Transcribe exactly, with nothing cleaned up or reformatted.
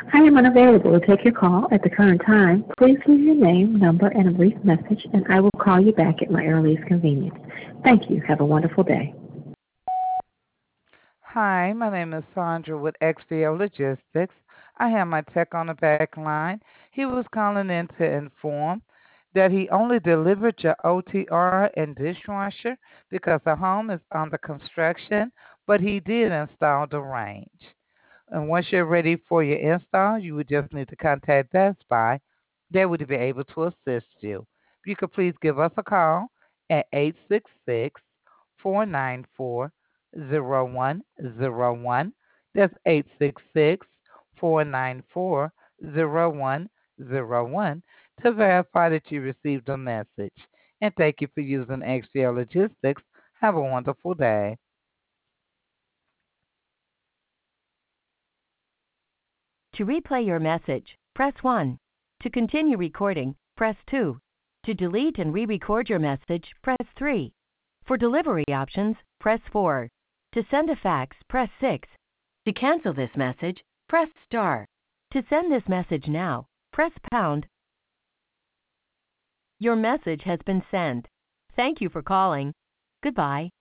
I am unavailable to take your call at the current time. Please leave your name, number, and a brief message, and I will call you back at my earliest convenience. Thank you. Have a wonderful day. Hi, my name is Sandra with X P O Logistics. I have my tech on the back line. He was calling in to inform that he only delivered your O T R and dishwasher because the home is under construction, but he did install the range. And once you're ready for your install, you would just need to contact Best Buy. They would be able to assist you. If you could please give us a call at eight six six, four nine four, zero one zero one. That's eight six six, four nine four, zero one zero one to verify that you received the message. And thank you for using X P L Logistics. Have a wonderful day. To replay your message, press one. To continue recording, press two. To delete and re-record your message, press three. For delivery options, press four. To send a fax, press six. To cancel this message, press star. To send this message now, press pound. Your message has been sent. Thank you for calling. Goodbye.